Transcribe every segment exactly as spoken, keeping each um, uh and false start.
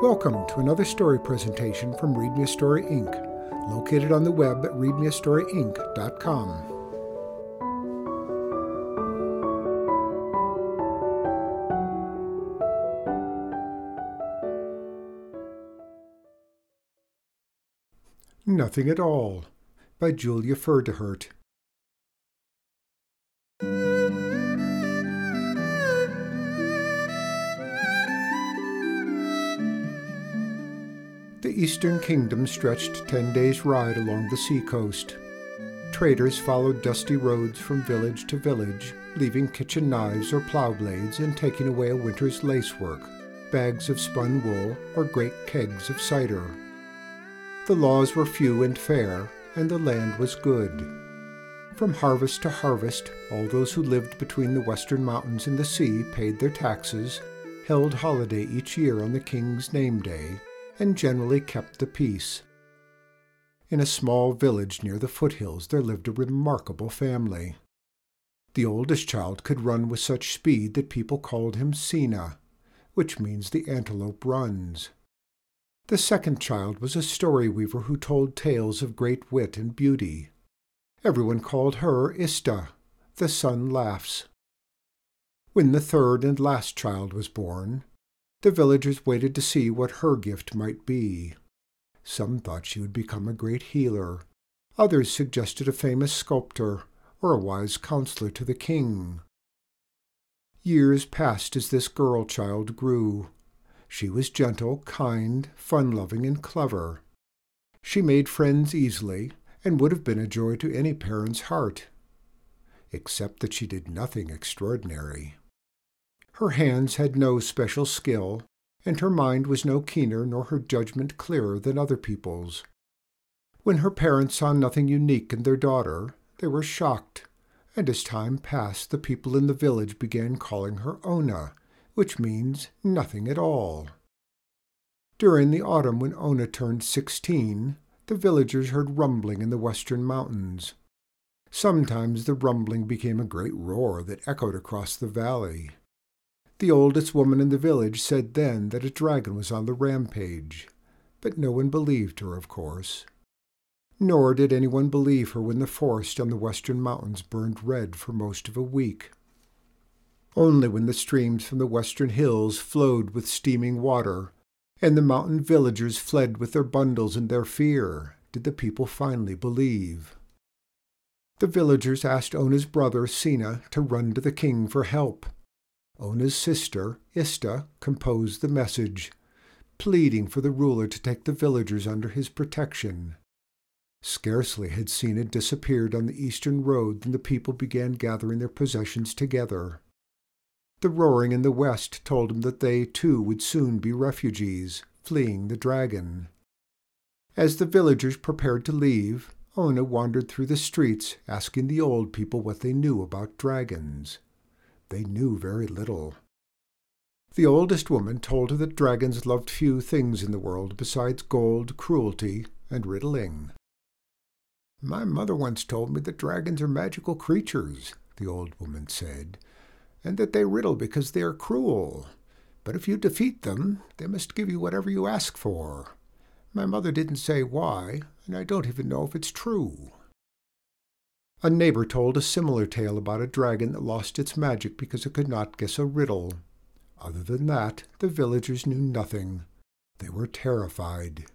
Welcome to another story presentation from Read Me a Story, Incorporated, located on the web at read me a story inc dot com. Nothing at All by Julia Ferdehert. The Eastern Kingdom stretched ten days' ride along the seacoast. Traders followed dusty roads from village to village, leaving kitchen knives or plow blades and taking away a winter's lacework, bags of spun wool, or great kegs of cider. The laws were few and fair, and the land was good. From harvest to harvest, all those who lived between the western mountains and the sea paid their taxes, held holiday each year on the king's name day, and generally kept the peace. In a small village near the foothills there lived a remarkable family. The oldest child could run with such speed that people called him Sina, which means the antelope runs. The second child was a story weaver who told tales of great wit and beauty. Everyone called her Ista, the sun laughs. When the third and last child was born, the villagers waited to see what her gift might be. Some thought she would become a great healer. Others suggested a famous sculptor or a wise counselor to the king. Years passed as this girl-child grew. She was gentle, kind, fun-loving, and clever. She made friends easily and would have been a joy to any parent's heart, except that she did nothing extraordinary. Her hands had no special skill, and her mind was no keener nor her judgment clearer than other people's. When her parents saw nothing unique in their daughter, they were shocked, and as time passed the people in the village began calling her Ona, which means nothing at all. During the autumn when Ona turned sixteen, the villagers heard rumbling in the western mountains. Sometimes the rumbling became a great roar that echoed across the valley. The oldest woman in the village said then that a dragon was on the rampage, but no one believed her, of course. Nor did anyone believe her when the forest on the western mountains burned red for most of a week. Only when the streams from the western hills flowed with steaming water, and the mountain villagers fled with their bundles in their fear, did the people finally believe. The villagers asked Ona's brother, Sina, to run to the king for help. Ona's sister, Ista, composed the message, pleading for the ruler to take the villagers under his protection. Scarcely had Sina disappeared on the eastern road than the people began gathering their possessions together. The roaring in the west told him that they, too, would soon be refugees, fleeing the dragon. As the villagers prepared to leave, Ona wandered through the streets, asking the old people what they knew about dragons. They knew very little. The oldest woman told her that dragons loved few things in the world besides gold, cruelty, and riddling. "My mother once told me that dragons are magical creatures," the old woman said, "and that they riddle because they are cruel. But if you defeat them, they must give you whatever you ask for. My mother didn't say why, and I don't even know if it's true." A neighbor told a similar tale about a dragon that lost its magic because it could not guess a riddle. Other than that, the villagers knew nothing. They were terrified.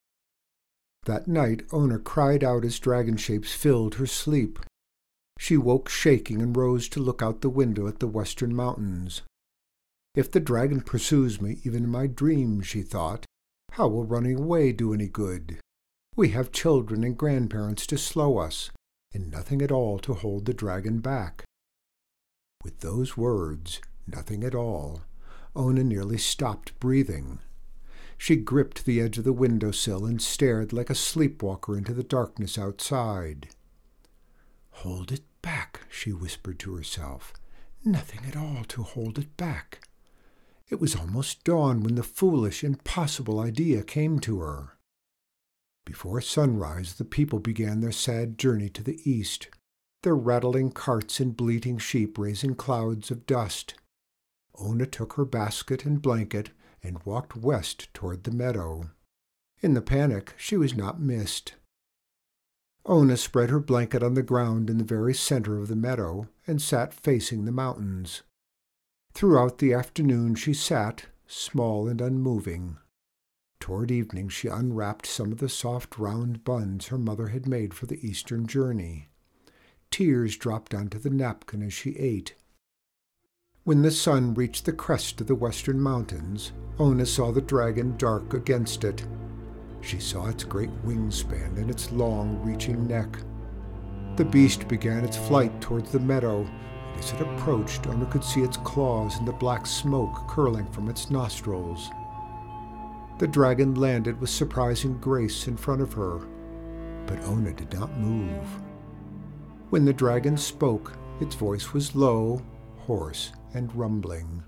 That night Ona cried out as dragon shapes filled her sleep. She woke shaking and rose to look out the window at the western mountains. "If the dragon pursues me even in my dreams," she thought, "how will running away do any good? We have children and grandparents to slow us, and nothing at all to hold the dragon back." With those words, nothing at all, Ona nearly stopped breathing. She gripped the edge of the window-sill and stared like a sleepwalker into the darkness outside. "Hold it back," she whispered to herself. "Nothing at all to hold it back." It was almost dawn when the foolish, impossible idea came to her. Before sunrise the people began their sad journey to the east, their rattling carts and bleating sheep raising clouds of dust. Ona took her basket and blanket and walked west toward the meadow. In the panic, she was not missed. Ona spread her blanket on the ground in the very center of the meadow and sat facing the mountains. Throughout the afternoon she sat, small and unmoving. Toward evening she unwrapped some of the soft round buns her mother had made for the eastern journey. Tears dropped onto the napkin as she ate. When the sun reached the crest of the western mountains, Ona saw the dragon dark against it. She saw its great wingspan and its long, reaching neck. The beast began its flight towards the meadow, and as it approached, Ona could see its claws and the black smoke curling from its nostrils. The dragon landed with surprising grace in front of her, but Ona did not move. When the dragon spoke, its voice was low, hoarse, and rumbling.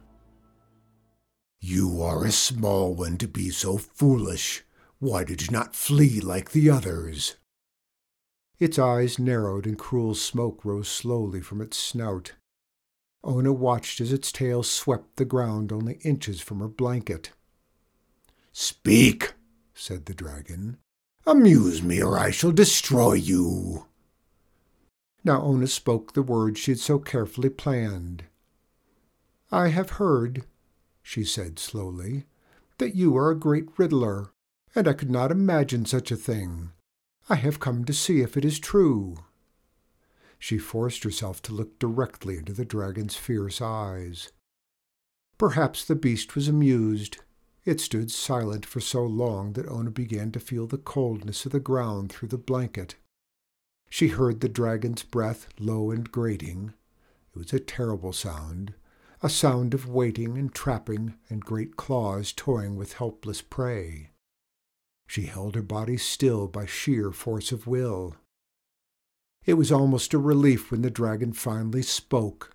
"You are a small one to be so foolish. Why did you not flee like the others?" Its eyes narrowed and cruel smoke rose slowly from its snout. Ona watched as its tail swept the ground only inches from her blanket. "Speak," said the dragon. "Amuse me, or I shall destroy you." Now Ona spoke the words she had so carefully planned. "I have heard," she said slowly, "that you are a great riddler, and I could not imagine such a thing. I have come to see if it is true." She forced herself to look directly into the dragon's fierce eyes. Perhaps the beast was amused. It stood silent for so long that Ona began to feel the coldness of the ground through the blanket. She heard the dragon's breath, low and grating. It was a terrible sound, a sound of waiting and trapping and great claws toying with helpless prey. She held her body still by sheer force of will. It was almost a relief when the dragon finally spoke.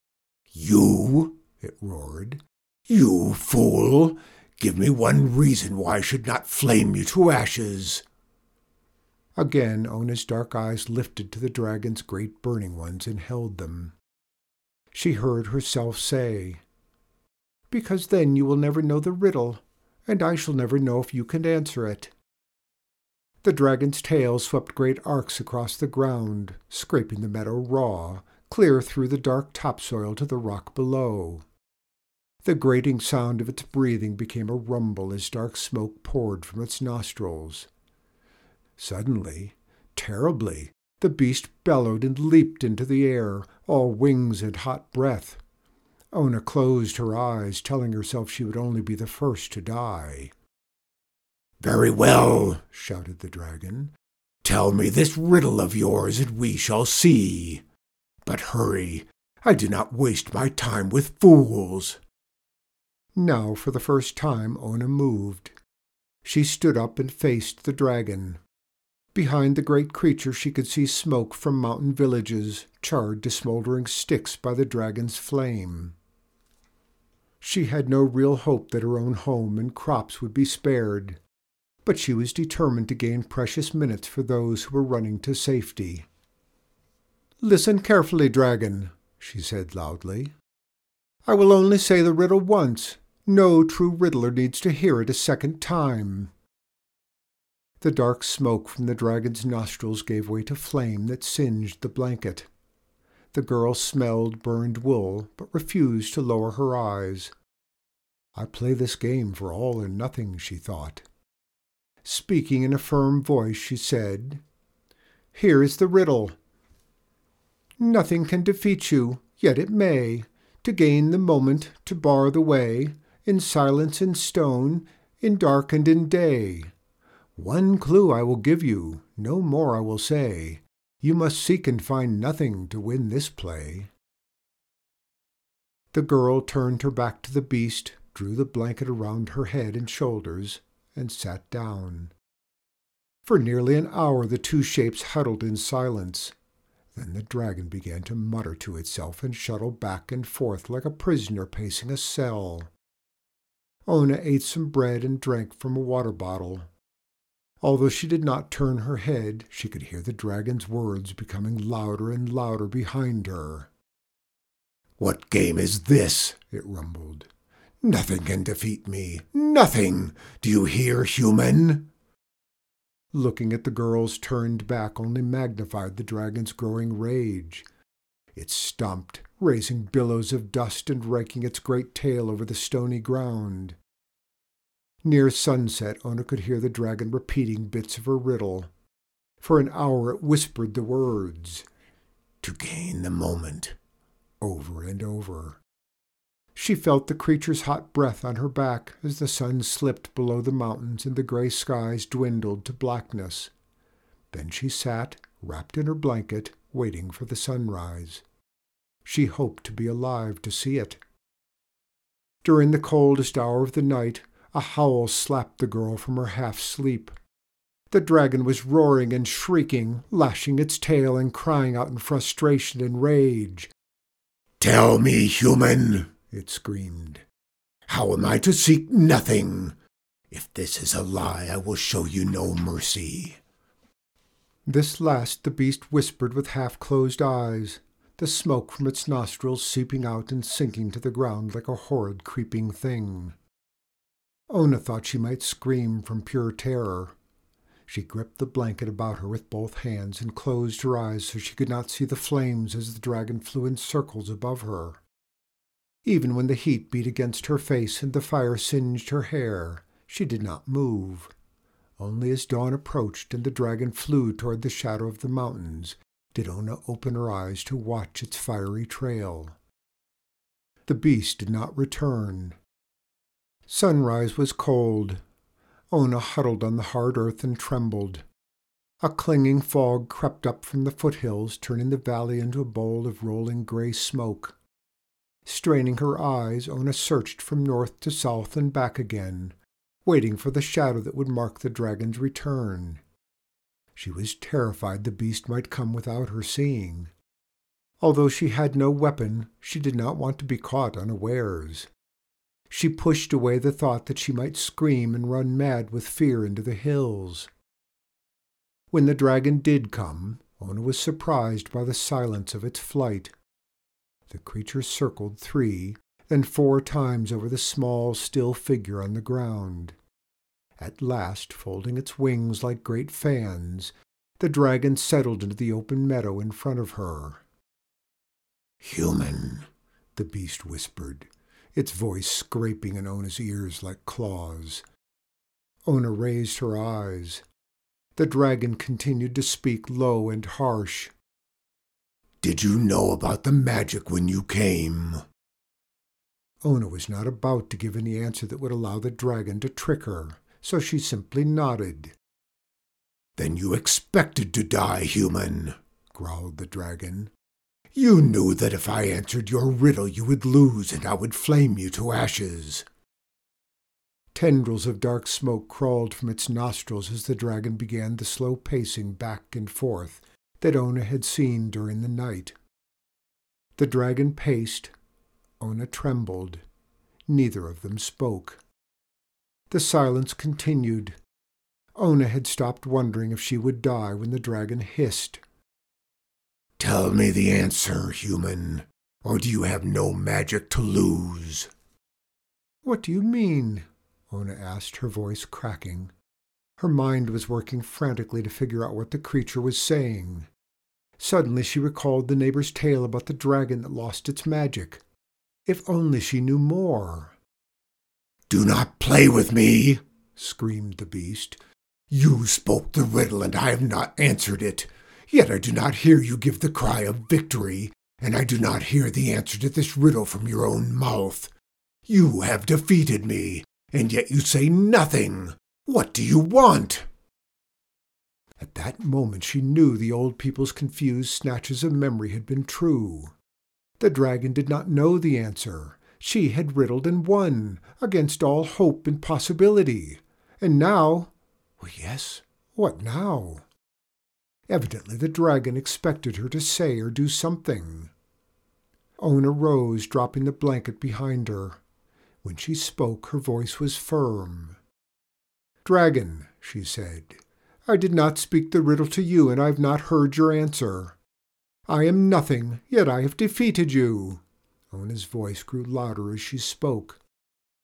"You," it roared, "you fool! Give me one reason why I should not flame you to ashes." Again Ona's dark eyes lifted to the dragon's great burning ones and held them. She heard herself say, "Because then you will never know the riddle, and I shall never know if you can answer it." The dragon's tail swept great arcs across the ground, scraping the meadow raw, clear through the dark topsoil to the rock below. The grating sound of its breathing became a rumble as dark smoke poured from its nostrils. Suddenly, terribly, the beast bellowed and leaped into the air, all wings and hot breath. Ona closed her eyes, telling herself she would only be the first to die. "Very well," shouted the dragon. "Tell me this riddle of yours, and we shall see. But hurry, I do not waste my time with fools." Now, for the first time, Ona moved. She stood up and faced the dragon. Behind the great creature she could see smoke from mountain villages, charred to smoldering sticks by the dragon's flame. She had no real hope that her own home and crops would be spared, but she was determined to gain precious minutes for those who were running to safety. "Listen carefully, dragon," she said loudly. "I will only say the riddle once. No true riddler needs to hear it a second time." The dark smoke from the dragon's nostrils gave way to flame that singed the blanket. The girl smelled burned wool, but refused to lower her eyes. "I play this game for all or nothing," she thought. Speaking in a firm voice, she said, "Here is the riddle. Nothing can defeat you, yet it may, to gain the moment, to bar the way, in silence and stone, in dark and in day. One clue I will give you, no more I will say. You must seek and find nothing to win this play." The girl turned her back to the beast, drew the blanket around her head and shoulders, and sat down. For nearly an hour the two shapes huddled in silence. Then the dragon began to mutter to itself and shuttle back and forth like a prisoner pacing a cell. Ona ate some bread and drank from a water bottle. Although she did not turn her head, she could hear the dragon's words becoming louder and louder behind her. "What game is this?" it rumbled. Nothing can defeat me. Nothing! Do you hear, human?" Looking at the girl's turned back only magnified the dragon's growing rage. It stomped, raising billows of dust and raking its great tail over the stony ground. Near sunset, Ona could hear the dragon repeating bits of her riddle. For an hour it whispered the words, "To gain the moment," over and over. She felt the creature's hot breath on her back as the sun slipped below the mountains and the gray skies dwindled to blackness. Then she sat, wrapped in her blanket, waiting for the sunrise. She hoped to be alive to see it. During the coldest hour of the night, a howl slapped the girl from her half-sleep. The dragon was roaring and shrieking, lashing its tail and crying out in frustration and rage. "Tell me, human," it screamed. "How am I to seek nothing? If this is a lie, I will show you no mercy." This last the beast whispered with half-closed eyes, the smoke from its nostrils seeping out and sinking to the ground like a horrid creeping thing. Ona thought she might scream from pure terror. She gripped the blanket about her with both hands and closed her eyes so she could not see the flames as the dragon flew in circles above her. Even when the heat beat against her face and the fire singed her hair, she did not move. Only as dawn approached and the dragon flew toward the shadow of the mountains did Ona open her eyes to watch its fiery trail. The beast did not return. Sunrise was cold. Ona huddled on the hard earth and trembled. A clinging fog crept up from the foothills, turning the valley into a bowl of rolling gray smoke. Straining her eyes, Ona searched from north to south and back again, waiting for the shadow that would mark the dragon's return. She was terrified the beast might come without her seeing. Although she had no weapon, she did not want to be caught unawares. She pushed away the thought that she might scream and run mad with fear into the hills. When the dragon did come, Ona was surprised by the silence of its flight. The creature circled three, then four times over the small, still figure on the ground. At last, folding its wings like great fans, the dragon settled into the open meadow in front of her. "Human," the beast whispered, its voice scraping in Ona's ears like claws. Ona raised her eyes. The dragon continued to speak low and harsh. "Did you know about the magic when you came?" Ona was not about to give any answer that would allow the dragon to trick her, so she simply nodded. "Then you expected to die, human," growled the dragon. "You knew that if I answered your riddle you would lose and I would flame you to ashes." Tendrils of dark smoke crawled from its nostrils as the dragon began the slow pacing back and forth that Ona had seen during the night. The dragon paced. Ona trembled. Neither of them spoke. The silence continued. Ona had stopped wondering if she would die when the dragon hissed. "Tell me the answer, human, or do you have no magic to lose?" "What do you mean?" Ona asked, her voice cracking. Her mind was working frantically to figure out what the creature was saying. Suddenly she recalled the neighbor's tale about the dragon that lost its magic. If only she knew more. "Do not play with me," screamed the beast. "You spoke the riddle and I have not answered it. Yet I do not hear you give the cry of victory, and I do not hear the answer to this riddle from your own mouth. You have defeated me, and yet you say nothing. What do you want?" At that moment she knew the old people's confused snatches of memory had been true. The dragon did not know the answer. She had riddled and won, against all hope and possibility. And now, well, yes, what now? Evidently the dragon expected her to say or do something. Ona rose, dropping the blanket behind her. When she spoke, her voice was firm. "Dragon," she said, "I did not speak the riddle to you, and I have not heard your answer. I am nothing, yet I have defeated you." Ona's voice grew louder as she spoke.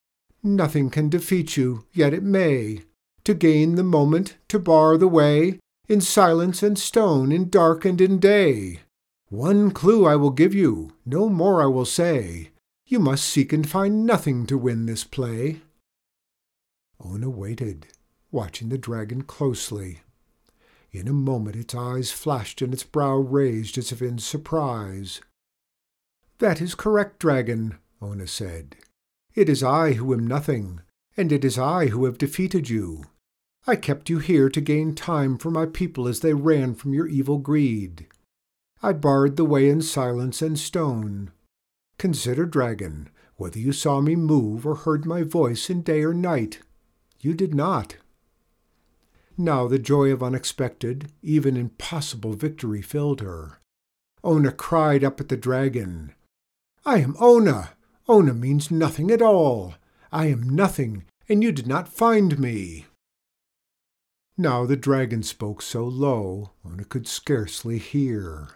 Nothing can defeat you, yet it may, to gain the moment, to bar the way, in silence and stone, in dark and in day. One clue I will give you, no more I will say. You must seek and find nothing to win this play. Ona waited, watching the dragon closely. In a moment its eyes flashed and its brow raised as if in surprise. "That is correct, dragon," Ona said. "It is I who am nothing, and it is I who have defeated you. I kept you here to gain time for my people as they ran from your evil greed. I barred the way in silence and stone. Consider, dragon, whether you saw me move or heard my voice in day or night. You did not." Now the joy of unexpected, even impossible victory filled her. Ona cried up at the dragon, "I am Ona! Ona means nothing at all. I am nothing, and you did not find me." Now the dragon spoke so low, Ona could scarcely hear.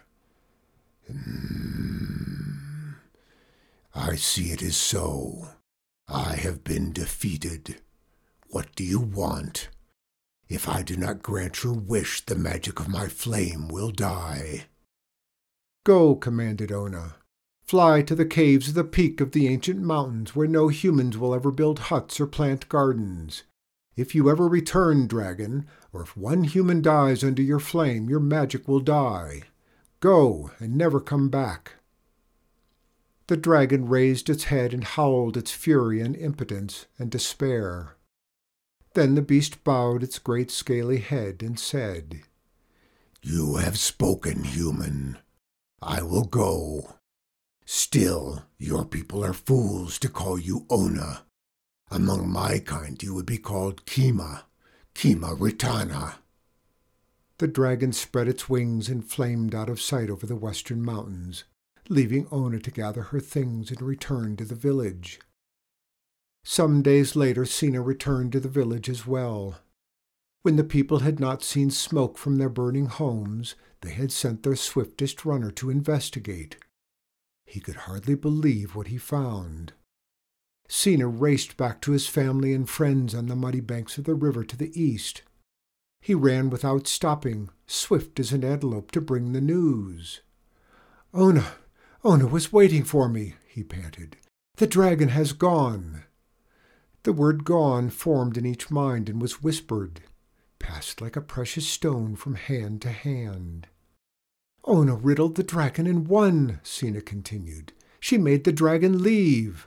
Hmm. "I see it is so. I have been defeated. What do you want? If I do not grant your wish, the magic of my flame will die." "Go," commanded Ona. "Fly to the caves of the peak of the ancient mountains where no humans will ever build huts or plant gardens. If you ever return, dragon, or if one human dies under your flame, your magic will die. Go, and never come back." The dragon raised its head and howled its fury and impotence and despair. Then the beast bowed its great scaly head and said, "You have spoken, human. I will go. Still, your people are fools to call you Ona. Among my kind you would be called Kima, Kima Ritana." The dragon spread its wings and flamed out of sight over the western mountains, leaving Ona to gather her things and return to the village. Some days later Sina returned to the village as well. When the people had not seen smoke from their burning homes, they had sent their swiftest runner to investigate. He could hardly believe what he found. Sina raced back to his family and friends on the muddy banks of the river to the east. He ran without stopping, swift as an antelope, to bring the news. "Ona, Ona was waiting for me," he panted. "The dragon has gone." The word "gone" formed in each mind and was whispered, passed like a precious stone from hand to hand. "Ona riddled the dragon and won," Sina continued. "She made the dragon leave."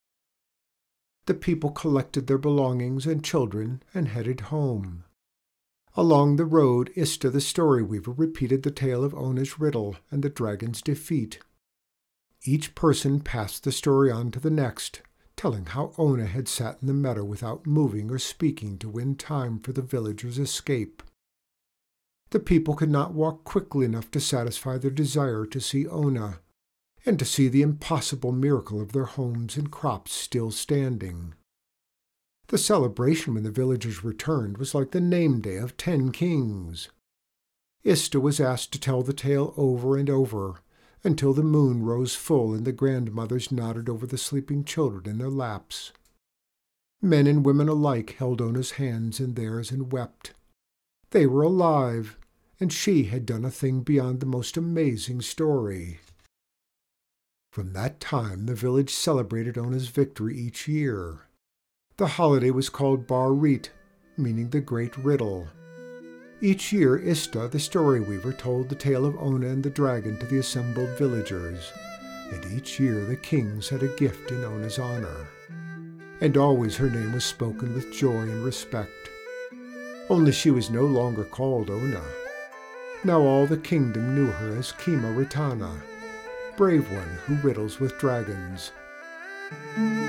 The people collected their belongings and children and headed home. Along the road, Ista the story weaver repeated the tale of Ona's riddle and the dragon's defeat. Each person passed the story on to the next, telling how Ona had sat in the meadow without moving or speaking to win time for the villagers' escape. The people could not walk quickly enough to satisfy their desire to see Ona, and to see the impossible miracle of their homes and crops still standing. The celebration when the villagers returned was like the name day of ten kings. Ista was asked to tell the tale over and over, until the moon rose full and the grandmothers nodded over the sleeping children in their laps. Men and women alike held Ona's hands in theirs and wept. They were alive, and she had done a thing beyond the most amazing story. From that time the village celebrated Ona's victory each year. The holiday was called Bar Rit, meaning the Great Riddle. Each year Ista, the story weaver, told the tale of Ona and the dragon to the assembled villagers, and each year the kings had a gift in Ona's honor. And always her name was spoken with joy and respect. Only she was no longer called Ona. Now all the kingdom knew her as Kima Ritana, brave one who riddles with dragons.